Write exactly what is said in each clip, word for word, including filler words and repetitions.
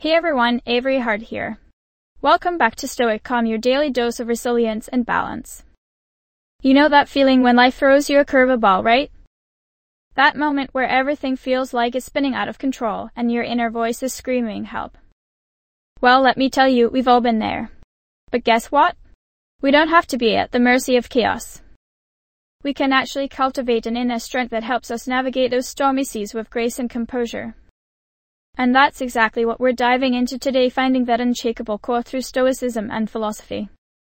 Hey everyone, Avery Hart here. Welcome back to Stoic Calm, your daily dose of resilience and balance. You know that feeling when life throws you a curveball, right? That moment where everything feels like it's spinning out of control and your inner voice is screaming help. Well, let me tell you, we've all been there. But guess what? We don't have to be at the mercy of chaos. We can actually cultivate an inner strength that helps us navigate those stormy seas with grace and composure. And that's exactly what we're diving into today, finding that unshakable core through Stoicism and philosophy.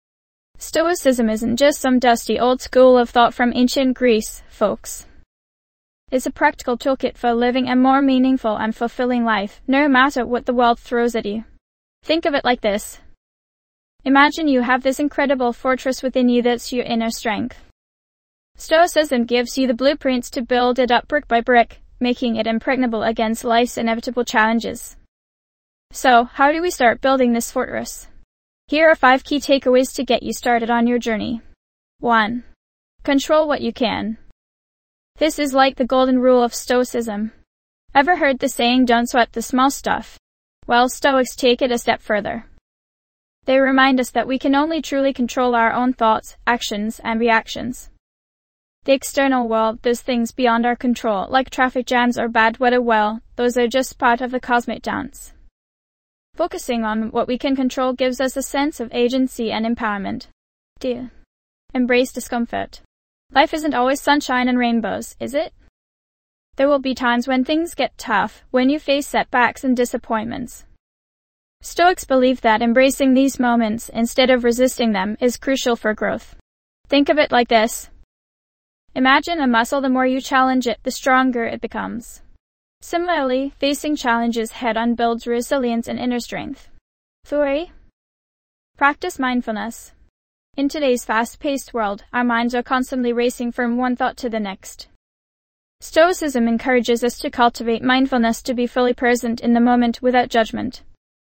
Stoicism isn't just some dusty old school of thought from ancient Greece, folks. It's a practical toolkit for living a more meaningful and fulfilling life, no matter what the world throws at you. Think of it like this. Imagine you have this incredible fortress within you that's your inner strength. Stoicism gives you the blueprints to build it up brick by brick, making it impregnable against life's inevitable challenges. So, how do we start building this fortress? Here are five key takeaways to get you started on your journey. one. Control what you can. This is like the golden rule of Stoicism. Ever heard the saying, don't sweat the small stuff? Well, Stoics take it a step further. They remind us that we can only truly control our own thoughts, actions, and reactions. The external world, those things beyond our control, like traffic jams or bad weather, well, those are just part of the cosmic dance. Focusing on what we can control gives us a sense of agency and empowerment. two. Embrace discomfort. Life isn't always sunshine and rainbows, is it? There will be times when things get tough, when you face setbacks and disappointments. Stoics believe that embracing these moments instead of resisting them is crucial for growth. Think of it like this. Imagine a muscle, the more you challenge it, the stronger it becomes. Similarly, facing challenges head-on builds resilience and inner strength. three. Practice mindfulness. In today's fast-paced world, our minds are constantly racing from one thought to the next. Stoicism encourages us to cultivate mindfulness, to be fully present in the moment without judgment.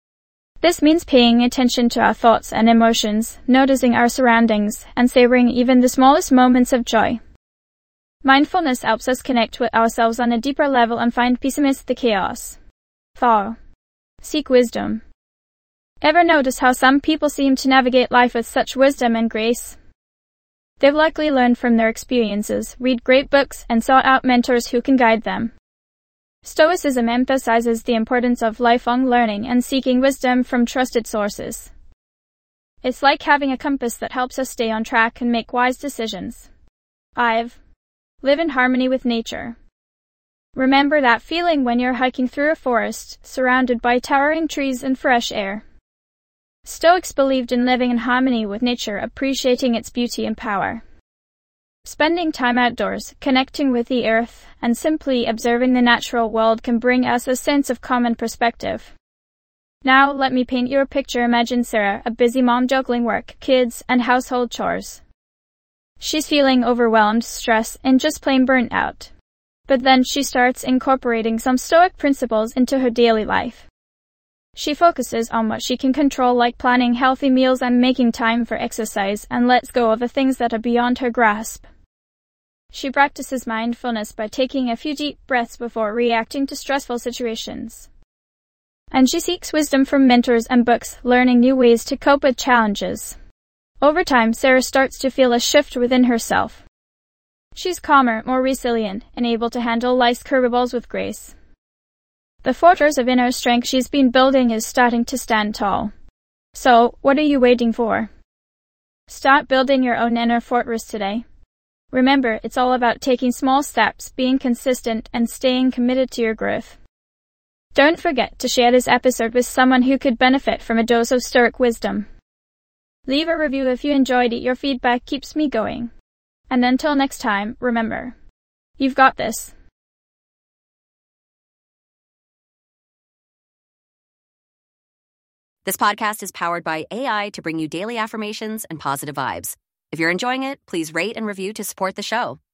This means paying attention to our thoughts and emotions, noticing our surroundings, and savoring even the smallest moments of joy. Mindfulness helps us connect with ourselves on a deeper level and find peace amidst the chaos. four. Seek wisdom. Ever notice how some people seem to navigate life with such wisdom and grace? They've likely learned from their experiences, read great books, and sought out mentors who can guide them. Stoicism emphasizes the importance of lifelong learning and seeking wisdom from trusted sources. It's like having a compass that helps us stay on track and make wise decisions. five. Live in harmony with nature. Remember that feeling when you're hiking through a forest, surrounded by towering trees and fresh air. Stoics believed in living in harmony with nature, appreciating its beauty and power. Spending time outdoors, connecting with the earth, and simply observing the natural world can bring us a sense of calm and perspective. Now, let me paint you a picture. Imagine Sarah, a busy mom juggling work, kids, and household chores. She's feeling overwhelmed, stressed, and just plain burnt out. But then she starts incorporating some Stoic principles into her daily life. She focuses on what she can control, like planning healthy meals and making time for exercise, and lets go of the things that are beyond her grasp. She practices mindfulness by taking a few deep breaths before reacting to stressful situations. And she seeks wisdom from mentors and books, learning new ways to cope with challenges. Over time, Sarah starts to feel a shift within herself. She's calmer, more resilient, and able to handle life's curveballs with grace. The fortress of inner strength she's been building is starting to stand tall. So, what are you waiting for? Start building your own inner fortress today. Remember, it's all about taking small steps, being consistent, and staying committed to your growth. Don't forget to share this episode with someone who could benefit from a dose of Stoic wisdom. Leave a review if you enjoyed it. Your feedback keeps me going. And until next time, remember, you've got this. This podcast is powered by A I to bring you daily affirmations and positive vibes. If you're enjoying it, please rate and review to support the show.